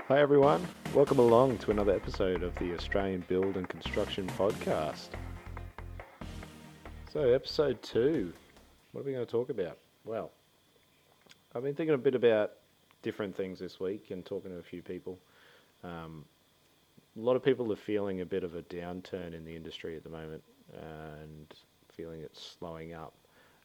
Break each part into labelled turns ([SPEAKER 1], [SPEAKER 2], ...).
[SPEAKER 1] Hi everyone, welcome along to another episode of the Australian Build and Construction Podcast. So, episode 2, what are we going to talk about? Well, I've been thinking a bit about different things this week and talking to a few people. A lot of people are feeling a bit of a downturn in the industry at the moment and feeling it's slowing up.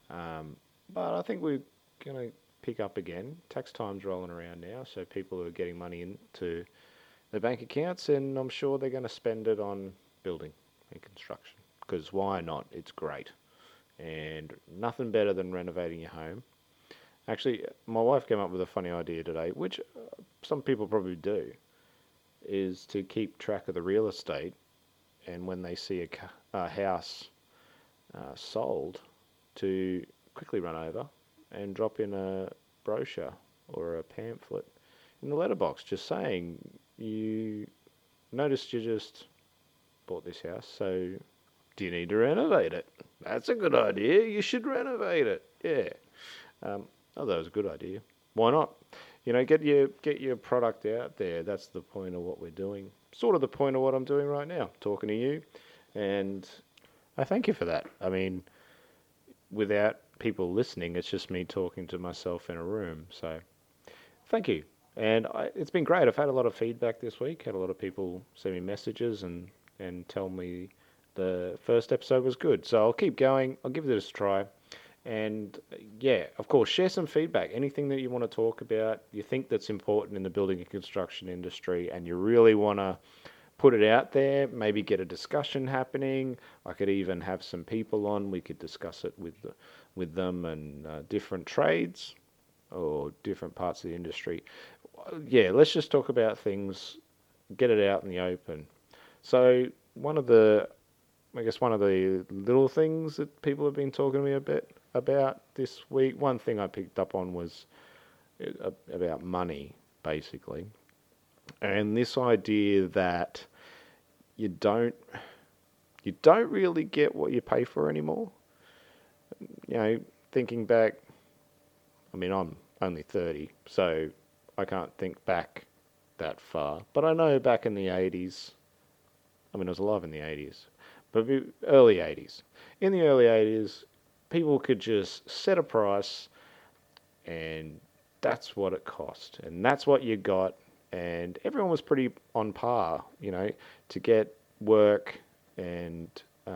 [SPEAKER 1] But I think we're going to pick up again. Tax time's rolling around now, so people are getting money into their bank accounts, and I'm sure they're going to spend it on building and construction. Because why not? It's great. And nothing better than renovating your home. Actually, my wife came up with a funny idea today, which some people probably do, is to keep track of the real estate, and when they see a house sold, to quickly run over and drop in a brochure or a pamphlet in the letterbox just saying, you noticed you just bought this house, so do you need to renovate it? That's a good idea. You should renovate it. Yeah. Oh, that was a good idea. Why not? Get your product out there. That's the point of what we're doing. Sort of the point of what I'm doing right now, talking to you. And I thank you for that. I mean, without people listening, it's just me talking to myself in a room. So thank you. And it's been great. I've had a lot of feedback this week. Had a lot of people send me messages and tell me the first episode was good. So I'll keep going. I'll give this a try. And yeah, of course, share some feedback. Anything that you want to talk about, you think that's important in the building and construction industry, and you really want to put it out there, maybe get a discussion happening. I could even have some people on. We could discuss it with them and different trades or different parts of the industry. Yeah, let's just talk about things, get it out in the open. So I guess one of the little things that people have been talking to me a bit about this week, one thing I picked up on was about money, basically. And this idea that you don't really get what you pay for anymore. Thinking back, I mean, I'm only 30, so I can't think back that far. But I know back in the 80s, I mean, I was alive in the 80s, but early 80s. In the early 80s, people could just set a price and that's what it cost. And that's what you got. And everyone was pretty on par, to get work and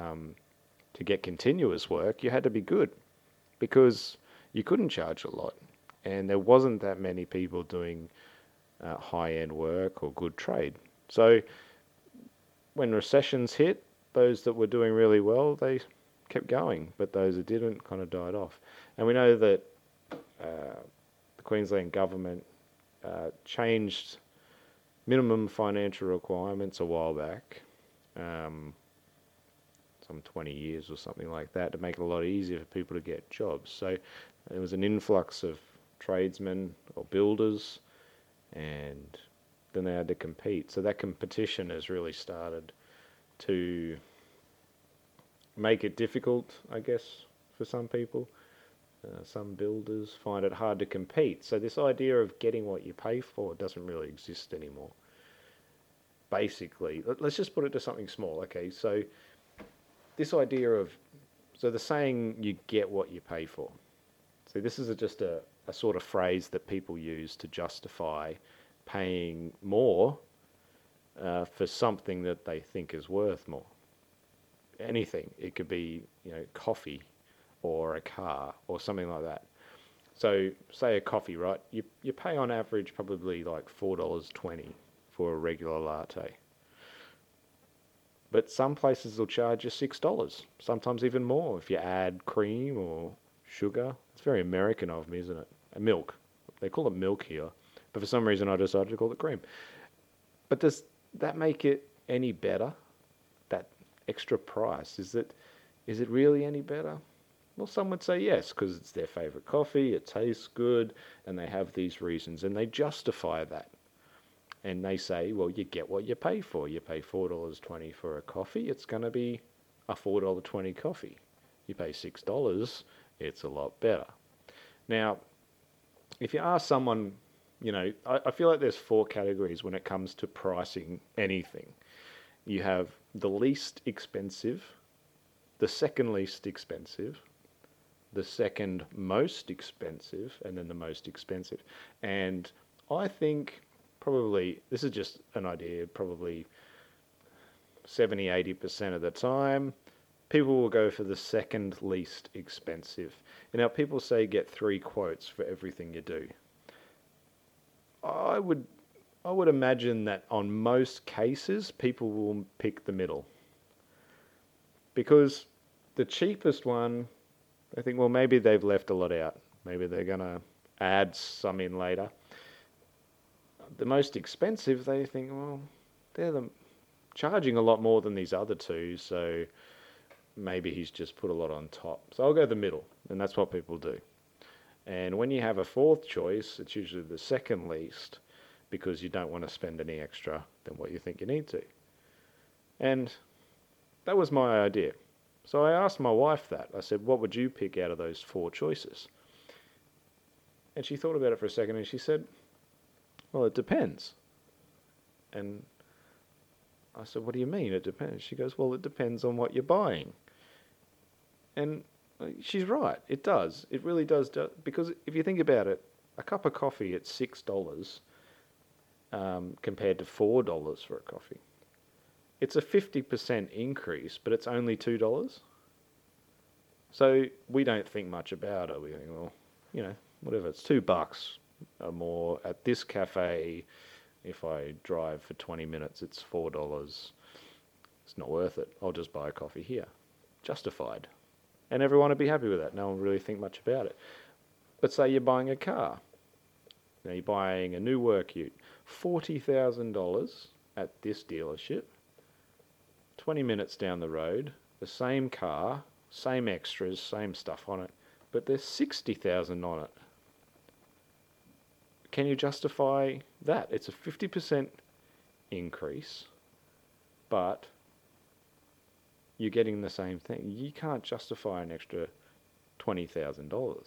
[SPEAKER 1] to get continuous work, you had to be good because you couldn't charge a lot. And there wasn't that many people doing high-end work or good trade. So when recessions hit, those that were doing really well, they kept going, but those that didn't kind of died off. And we know that the Queensland government changed minimum financial requirements a while back, some 20 years or something like that, to make it a lot easier for people to get jobs. So there was an influx of tradesmen or builders, and then they had to compete. So that competition has really started to make it difficult, I guess, for some people. Some builders find it hard to compete. So this idea of getting what you pay for doesn't really exist anymore. Basically, let's just put it to something small. Okay, so this idea of, so the saying, you get what you pay for. So this is just a sort of phrase that people use to justify paying more for something that they think is worth more. Anything. It could be, coffee or a car or something like that. So say a coffee, right? You pay on average probably like $4.20 for a regular latte. But some places will charge you $6, sometimes even more if you add cream or sugar. It's very American of me, isn't it? Milk. They call it milk here, but for some reason I decided to call it cream. But does that make it any better? That extra price, is it really any better? Well, some would say yes, because it's their favorite coffee, it tastes good, and they have these reasons, and they justify that. And they say, well, you get what you pay for. You pay $4.20 for a coffee, it's going to be a $4.20 coffee. You pay $6, it's a lot better. Now, if you ask someone I feel like there's four categories when it comes to pricing anything. You have the least expensive, the second least expensive, the second most expensive, and then the most expensive. And I think probably, this is just an idea, probably 70-80% of the time, people will go for the second least expensive. Now, people say get 3 quotes for everything you do. I would I would imagine that on most cases, people will pick the middle. Because the cheapest one, they think, well, maybe they've left a lot out. Maybe they're going to add some in later. The most expensive, they think, well, they're charging a lot more than these other two, so maybe he's just put a lot on top. So I'll go the middle, and that's what people do. And when you have a fourth choice, it's usually the second least, because you don't want to spend any extra than what you think you need to. And that was my idea. So I asked my wife that. I said, what would you pick out of those 4 choices? And she thought about it for a second and she said, well, it depends. And I said, what do you mean it depends? She goes, well, it depends on what you're buying. And she's right, it does. It really does. Because if you think about it, a cup of coffee at $6 compared to $4 for a coffee. It's a 50% increase, but it's only $2. So we don't think much about it. We think, well, whatever, it's $2 or more. At this cafe, if I drive for 20 minutes, it's $4. It's not worth it. I'll just buy a coffee here. Justified. And everyone would be happy with that. No one really think much about it. But say you're buying a car. Now you're buying a new work ute. $40,000 at this dealership. 20 minutes down the road, the same car, same extras, same stuff on it, but there's $60,000 on it. Can you justify that? It's a 50% increase, but you're getting the same thing. You can't justify an extra $20,000.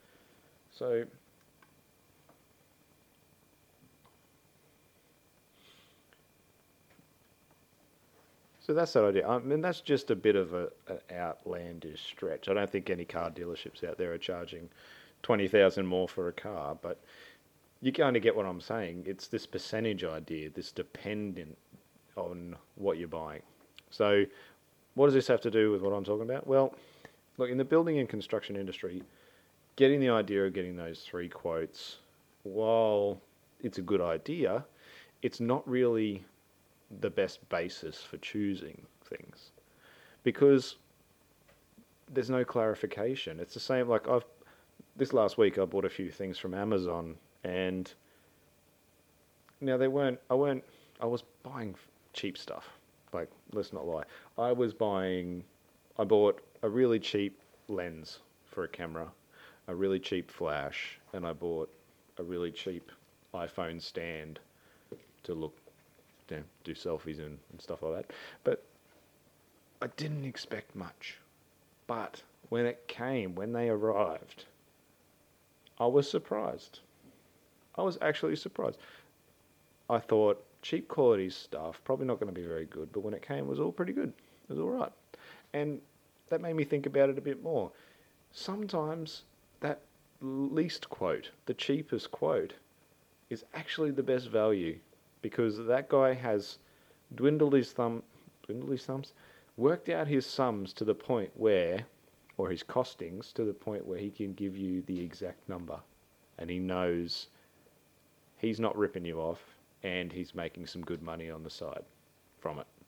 [SPEAKER 1] So that's that idea. I mean, that's just a bit of an outlandish stretch. I don't think any car dealerships out there are charging $20,000 more for a car, but you kind of get what I'm saying. It's this percentage idea, this dependent on what you're buying. So what does this have to do with what I'm talking about? Well, look, in the building and construction industry, getting the idea of getting those 3 quotes, while it's a good idea, it's not really the best basis for choosing things, because there's no clarification. It's the same, like this last week I bought a few things from Amazon, and now I was buying cheap stuff. Like, let's not lie. I bought a really cheap lens for a camera, a really cheap flash, and I bought a really cheap iPhone stand to do selfies and stuff like that. But I didn't expect much. But when they arrived, I was surprised. I was actually surprised. I thought cheap quality stuff, probably not going to be very good, but when it came, it was all pretty good. It was all right. And that made me think about it a bit more. Sometimes that least quote, the cheapest quote, is actually the best value, because that guy has dwindled his thumbs, worked out his sums to the point where, or his costings to the point where he can give you the exact number, and he knows he's not ripping you off, and he's making some good money on the side from it.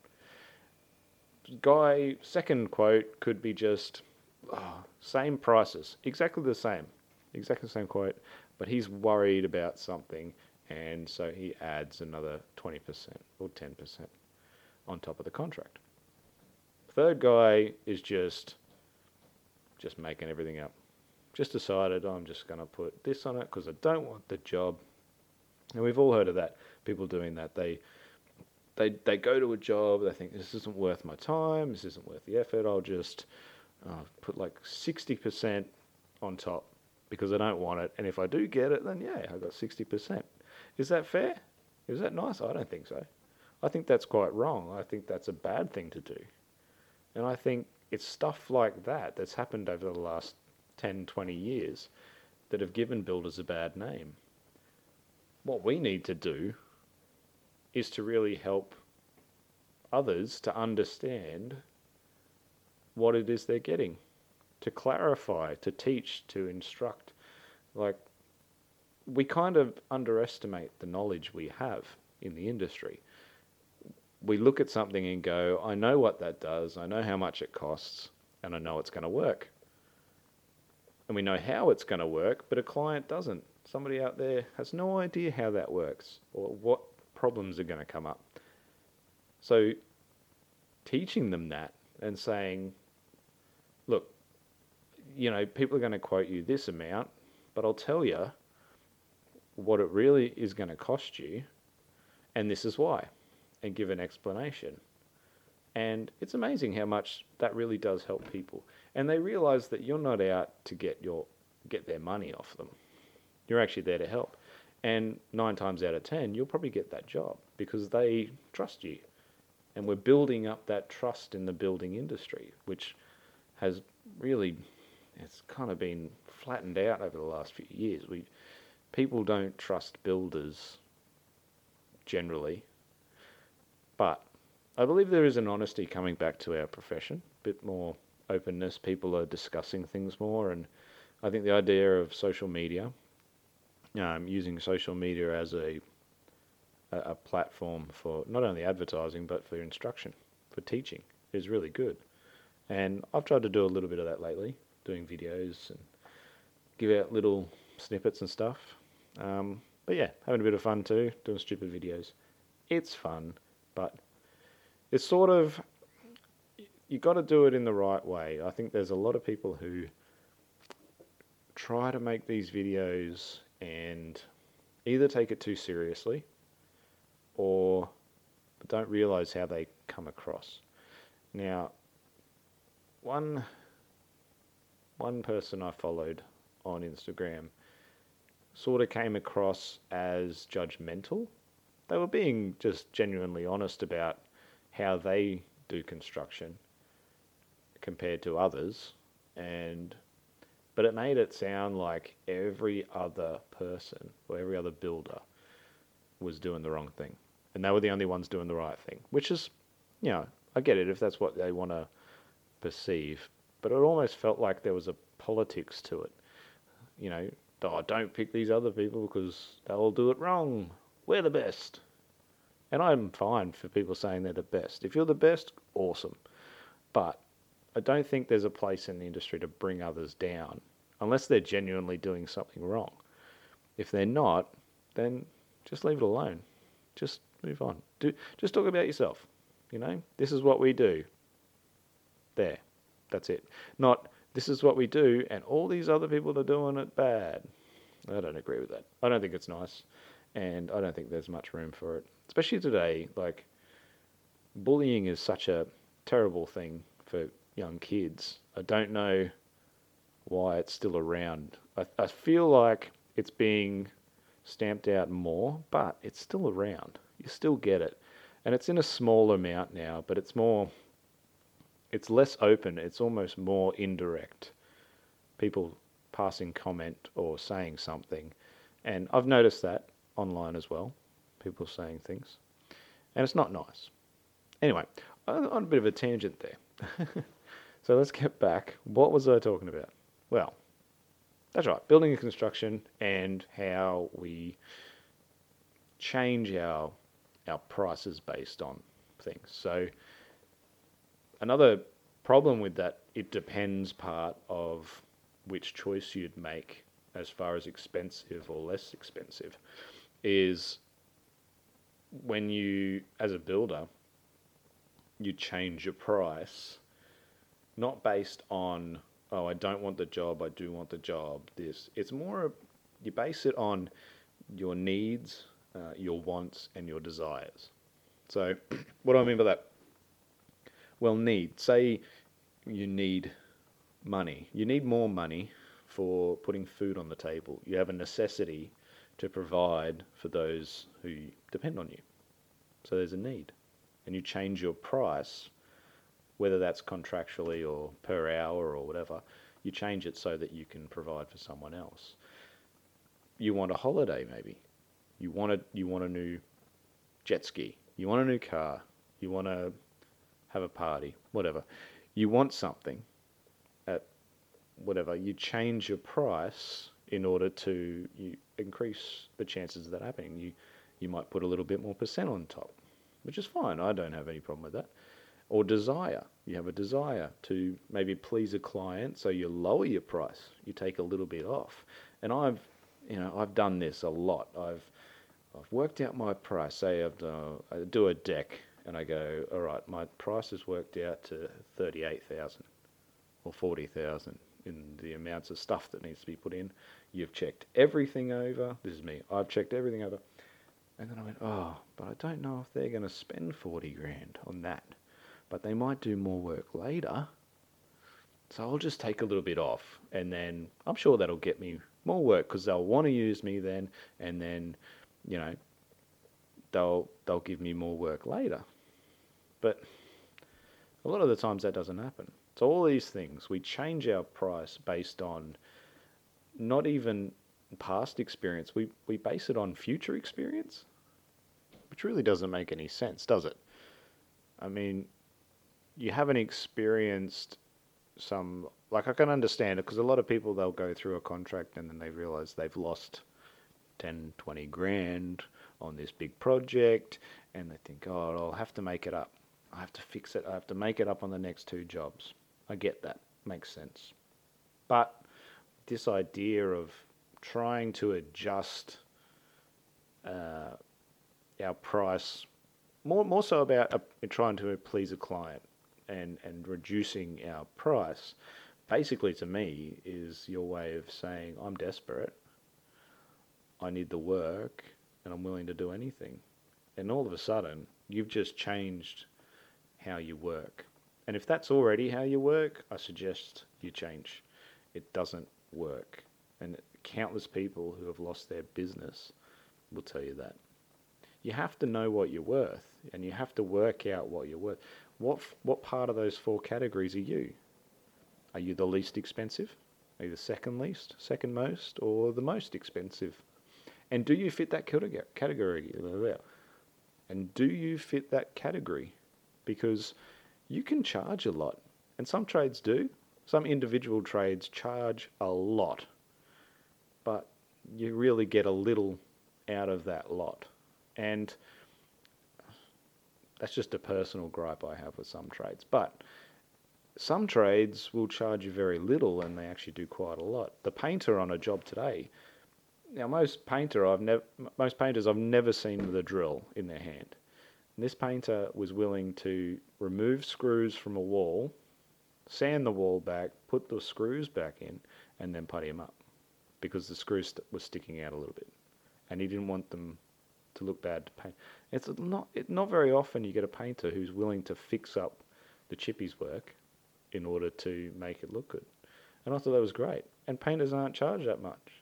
[SPEAKER 1] Guy, second quote could be just same prices, exactly the same quote, but he's worried about something, and so he adds another 20% or 10% on top of the contract. Third guy is just making everything up. Just decided, I'm just going to put this on it because I don't want the job. And we've all heard of that. People doing that. They go to a job, they think, this isn't worth my time, this isn't worth the effort, I'll just put like 60% on top because I don't want it. And if I do get it, then yeah, I got 60%. Is that fair? Is that nice? I don't think so. I think that's quite wrong. I think that's a bad thing to do. And I think it's stuff like that that's happened over the last 10, 20 years that have given builders a bad name. What we need to do is to really help others to understand what it is they're getting, to clarify, to teach, to instruct. Like, we kind of underestimate the knowledge we have in the industry. We look at something and go, I know what that does, I know how much it costs, and I know it's going to work. And we know how it's going to work, but a client doesn't. Somebody out there has no idea how that works or what problems are going to come up. So teaching them that and saying, look, people are going to quote you this amount, but I'll tell you what it really is going to cost you, and this is why, and give an explanation. And it's amazing how much that really does help people. And they realize that you're not out to get their money off them. You're actually there to help. And 9 times out of 10, you'll probably get that job because they trust you. And we're building up that trust in the building industry, which has really, it's kind of been flattened out over the last few years. People don't trust builders generally, but I believe there is an honesty coming back to our profession, a bit more openness. People are discussing things more, and I think the idea of social media, using social media as a platform for not only advertising but for instruction, for teaching, is really good. And I've tried to do a little bit of that lately, doing videos and give out little snippets and stuff. But yeah, having a bit of fun too, doing stupid videos. It's fun, but it's sort of, you got to do it in the right way. I think there's a lot of people who try to make these videos and either take it too seriously or don't realize how they come across. Now, one person I followed on Instagram sort of came across as judgmental. They were being just genuinely honest about how they do construction compared to others, but it made it sound like every other person or every other builder was doing the wrong thing, and they were the only ones doing the right thing, which is, I get it if that's what they want to perceive, but it almost felt like there was a politics to it. Oh, don't pick these other people because they'll do it wrong. We're the best. And I'm fine for people saying they're the best. If you're the best, awesome. But I don't think there's a place in the industry to bring others down unless they're genuinely doing something wrong. If they're not, then just leave it alone. Just move on. Just talk about yourself. This is what we do. There. That's it. Not, this is what we do, and all these other people are doing it bad. I don't agree with that. I don't think it's nice, and I don't think there's much room for it. Especially today, like, bullying is such a terrible thing for young kids. I don't know why it's still around. I feel like it's being stamped out more, but it's still around. You still get it. And it's in a small amount now, but it's less open. It's almost more indirect. People passing comment or saying something. And I've noticed that online as well. People saying things. And it's not nice. Anyway, on a bit of a tangent there. So let's get back. What was I talking about? Well, that's right. Building and construction and how we change our prices based on things. So another problem with that, it depends part of which choice you'd make as far as expensive or less expensive, is when you, as a builder, you change your price, not based on, oh, I don't want the job, I do want the job, this. It's more, you base it on your needs, your wants, and your desires. So what do I mean by that? Well, say you need money. You need more money for putting food on the table. You have a necessity to provide for those who depend on you. So there's a need. And you change your price, whether that's contractually or per hour or whatever, you change it so that you can provide for someone else. You want a holiday maybe. You want a new jet ski. You want a new car. You want to have a party, whatever. You want something at whatever. You change your price in order to increase the chances of that happening. You might put a little bit more percent on top, which is fine. I don't have any problem with that. Or desire. You have a desire to maybe please a client, so you lower your price. You take a little bit off. And I've done this a lot. I've worked out my price. Say I do a deck, and I go, all right, my price has worked out to 38,000 or 40,000 in the amounts of stuff that needs to be put in. You've checked everything over. This is me. I've checked everything over. And then I went, oh, but I don't know if they're going to spend 40 grand on that. But they might do more work later. So I'll just take a little bit off. And then I'm sure that'll get me more work because they'll want to use me then. And then, they'll give me more work later. But a lot of the times that doesn't happen. So all these things, we change our price based on not even past experience. We base it on future experience, which really doesn't make any sense, does it? I mean, you haven't experienced I can understand it because a lot of people, they'll go through a contract and then they realize they've lost 10, 20 grand on this big project and they think, oh, I'll have to make it up. I have to fix it. I have to make it up on the next 2 jobs. I get that. Makes sense. But this idea of trying to adjust our price, more so about trying to please a client and reducing our price, basically to me is your way of saying, I'm desperate, I need the work, and I'm willing to do anything. And all of a sudden, you've just changed how you work. And if that's already how you work, I suggest you change. It doesn't work. And countless people who have lost their business will tell you that. You have to know what you're worth, and you have to work out what you're worth. What part of those 4 categories are you? Are you the least expensive? Are you the second least, second most, or the most expensive? And do you fit that category? And do you fit that category? Because you can charge a lot, and some trades do. Some individual trades charge a lot, but you really get a little out of that lot. And that's just a personal gripe I have with some trades. But some trades will charge you very little and they actually do quite a lot. The painter on a job today, now most painters I've never seen with a drill in their hand. And this painter was willing to remove screws from a wall, sand the wall back, put the screws back in, and then putty them up because the screws were sticking out a little bit. And he didn't want them to look bad to paint. It's not very often you get a painter who's willing to fix up the chippies work in order to make it look good. And I thought that was great. And painters aren't charged that much.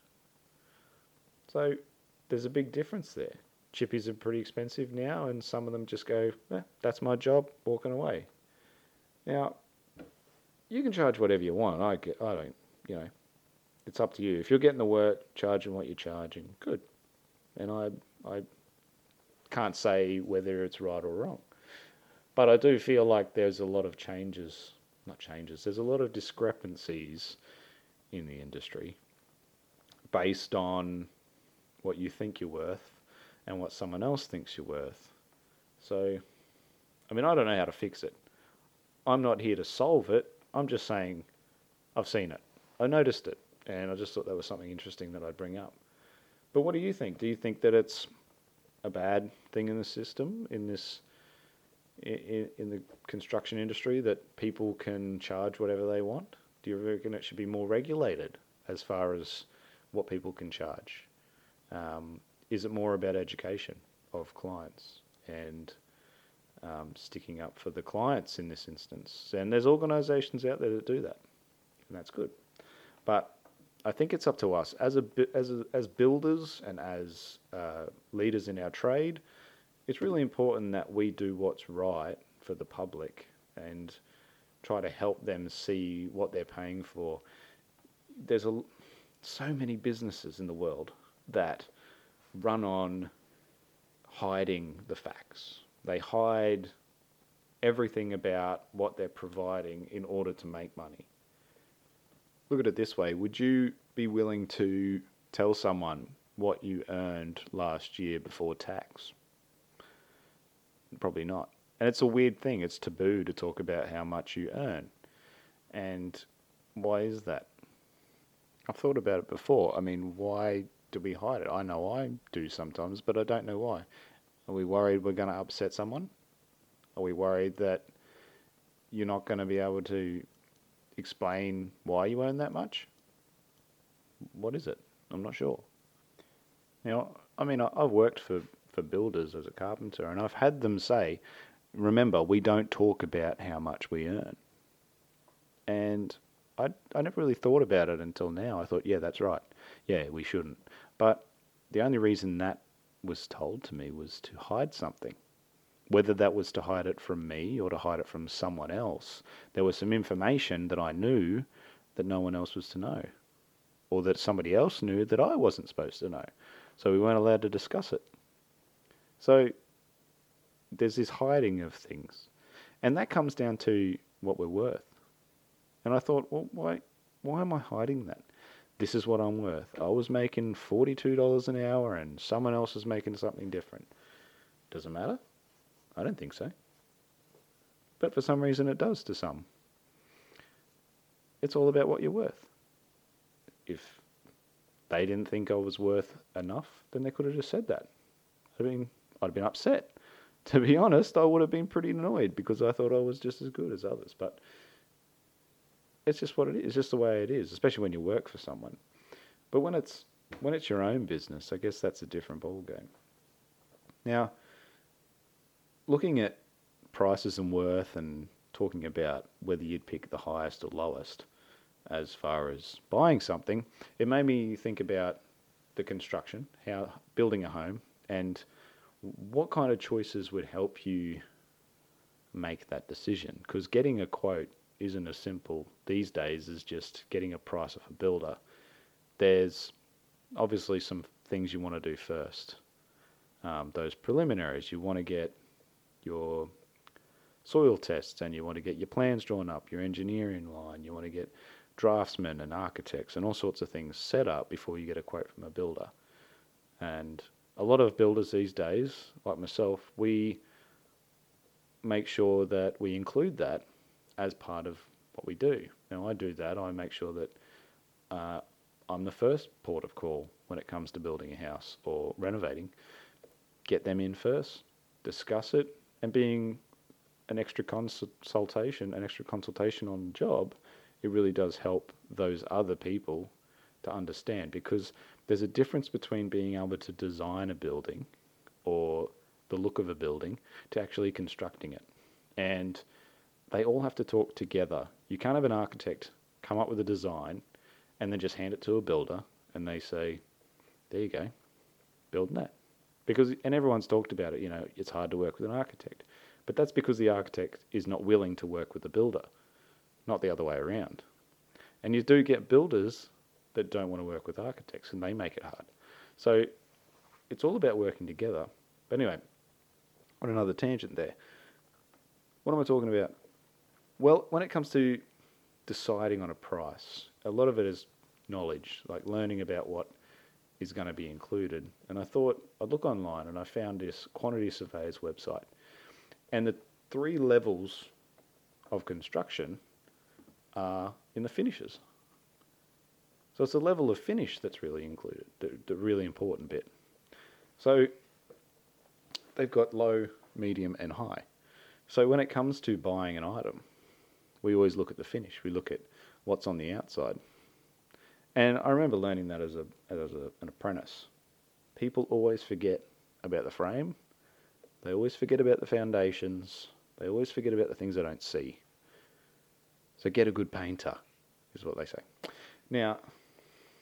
[SPEAKER 1] So there's a big difference there. Chippies are pretty expensive now, and some of them just go, that's my job, walking away. Now, you can charge whatever you want. I don't, it's up to you. If you're getting the work, charging what you're charging, good. And I can't say whether it's right or wrong. But I do feel like there's a lot of there's a lot of discrepancies in the industry based on what you think you're worth and what someone else thinks you're worth. So, I don't know how to fix it. I'm not here to solve it. I'm just saying I've seen it. I noticed it, and I just thought that was something interesting that I'd bring up. But what do you think? Do you think that it's a bad thing in the system, in the construction industry, that people can charge whatever they want? Do you reckon it should be more regulated as far as what people can charge? Is it more about education of clients and sticking up for the clients in this instance? And there's organisations out there that do that, and that's good. But I think it's up to us as builders and as leaders in our trade. It's really important that we do what's right for the public and try to help them see what they're paying for. There's so many businesses in the world that run on hiding the facts. They hide everything about what they're providing in order to make money. Look at it this way. Would you be willing to tell someone what you earned last year before tax? Probably not. And it's a weird thing. It's taboo to talk about how much you earn. And why is that? I've thought about it before. I mean, why do we hide it? I know I do sometimes, but I don't know why. Are we worried we're going to upset someone? Are we worried that you're not going to be able to explain why you earn that much? What is it? I'm not sure. I mean, I've worked for builders as a carpenter, and I've had them say, remember, we don't talk about how much we earn. And I never really thought about it until now. I thought, yeah, that's right. Yeah, we shouldn't. But the only reason that was told to me was to hide something. Whether that was to hide it from me or to hide it from someone else, there was some information that I knew that no one else was to know, or that somebody else knew that I wasn't supposed to know. So we weren't allowed to discuss it. So there's this hiding of things. And that comes down to what we're worth. And I thought, well, why am I hiding that? This is what I'm worth. I was making $42 an hour and someone else is making something different. Does it matter? I don't think so. But for some reason it does to some. It's all about what you're worth. If they didn't think I was worth enough, then they could have just said that. I'd have been upset. To be honest, I would have been pretty annoyed because I thought I was just as good as others. But it's just what it is. It's just the way it is, especially when you work for someone. But when it's your own business, I guess that's a different ballgame. Now, looking at prices and worth and talking about whether you'd pick the highest or lowest as far as buying something, it made me think about the construction, how building a home, and what kind of choices would help you make that decision. Because getting a quote isn't as simple these days as just getting a price off a builder. There's obviously some things you want to do first. Those preliminaries, you want to get your soil tests and you want to get your plans drawn up, your engineering line, you want to get draftsmen and architects and all sorts of things set up before you get a quote from a builder. And a lot of builders these days, like myself, we make sure that we include that as part of what we do. Now, I do that. I make sure that I'm the first port of call when it comes to building a house or renovating. Get them in first, discuss it, and being an extra consultation on the job, it really does help those other people to understand, because there's a difference between being able to design a building or the look of a building to actually constructing it. And they all have to talk together. You can't have an architect come up with a design and then just hand it to a builder and they say, there you go, build that. And everyone's talked about it, it's hard to work with an architect. But that's because the architect is not willing to work with the builder, not the other way around. And you do get builders that don't want to work with architects, and they make it hard. So it's all about working together. But anyway, on another tangent there. What am I talking about? Well, when it comes to deciding on a price, a lot of it is knowledge, like learning about what is going to be included. And I thought I'd look online, and I found this Quantity Surveyors website. And the 3 levels of construction are in the finishes. So it's the level of finish that's really included, the really important bit. So they've got low, medium, and high. So when it comes to buying an item, we always look at the finish. We look at what's on the outside. And I remember learning that as an apprentice. People always forget about the frame. They always forget about the foundations. They always forget about the things they don't see. So get a good painter, is what they say. Now,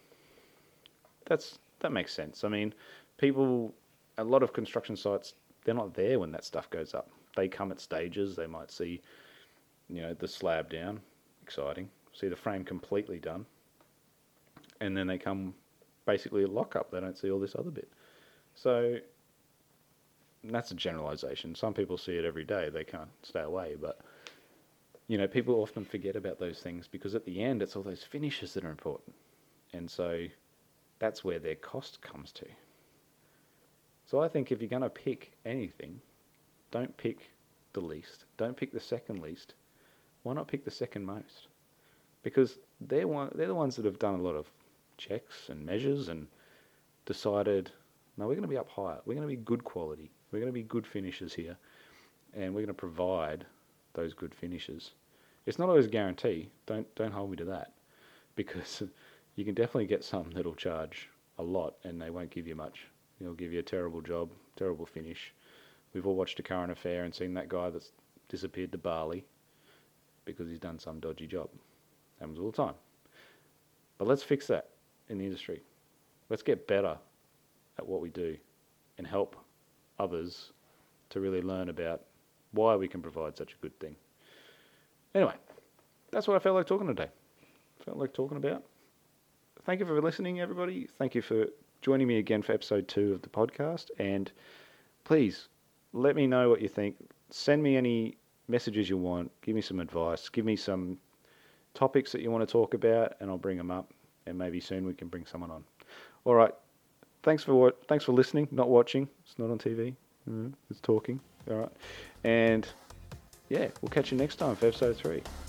[SPEAKER 1] that makes sense. I mean, a lot of construction sites, they're not there when that stuff goes up. They come at stages. They might see, the slab down, exciting. See the frame completely done, and then they come basically a lock up. They don't see all this other bit. So that's a generalization. Some people see it every day. They can't stay away, but people often forget about those things because at the end, it's all those finishes that are important. And so that's where their cost comes to. So I think if you're going to pick anything, don't pick the least. Don't pick the second least. Why not pick the second most? Because they're the ones that have done a lot of checks and measures and decided, no, we're going to be up higher. We're going to be good quality. We're going to be good finishers here. And we're going to provide those good finishes. It's not always a guarantee. Don't hold me to that. Because you can definitely get some that'll charge a lot and they won't give you much. They'll give you a terrible job, terrible finish. We've all watched A Current Affair and seen that guy that's disappeared to Bali because he's done some dodgy job. Happens all the time. But let's fix that in the industry. Let's get better at what we do and help others to really learn about why we can provide such a good thing. Anyway, that's what I felt like talking today. Felt like talking about. Thank you for listening, everybody. Thank you for joining me again for episode 2 of the podcast. And please, let me know what you think. Send me any messages you want. Give me some advice. Give me some topics that you want to talk about, and I'll bring them up. And maybe soon we can bring someone on. All right. Thanks for listening, not watching. It's not on TV. It's talking. All right. And yeah, we'll catch you next time for episode 3.